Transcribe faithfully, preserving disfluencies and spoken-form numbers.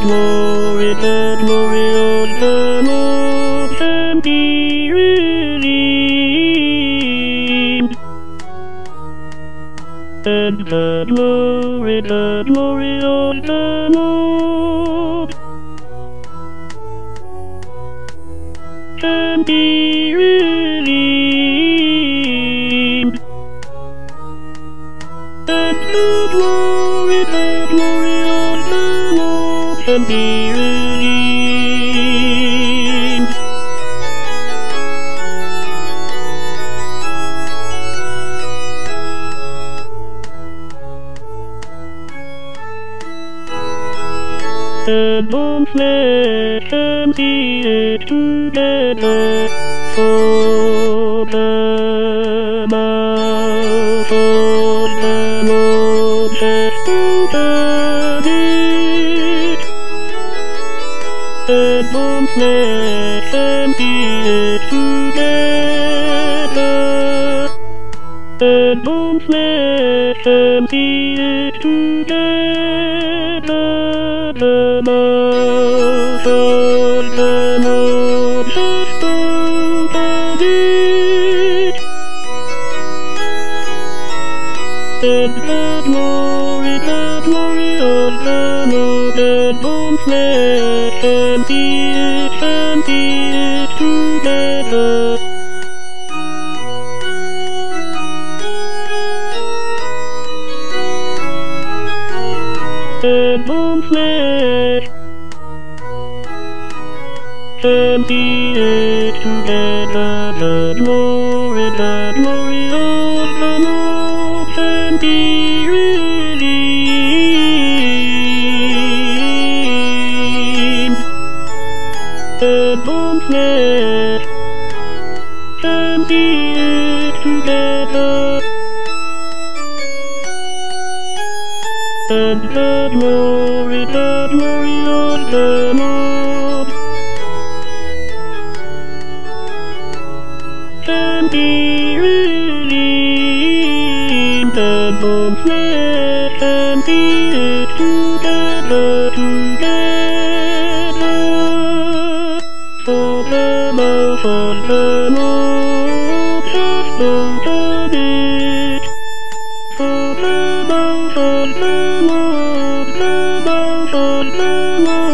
glory, the glory of the Lord can be redeemed. And the glory, the glory of the Lord can be redeemed. And the glory, the glory of the Lord can be redeemed. And all flesh can see it together, for the mouth of the Lord has spoken it. And all flesh can see it together, and all flesh can see it together. The mouth of the Lord has spoken it. And the glory, the glory of the Lord, and all flesh can see it, can see it together. And all flesh can see it together. The glory, the glory of the Lord can be redeemed. And all flesh can see it together. And the glory, the glory of the Lord can be redeemed. And all flesh can see it together, together. For the mouth of the Lord has spoken it. For the mouth of the Lord, the mouth of the Lord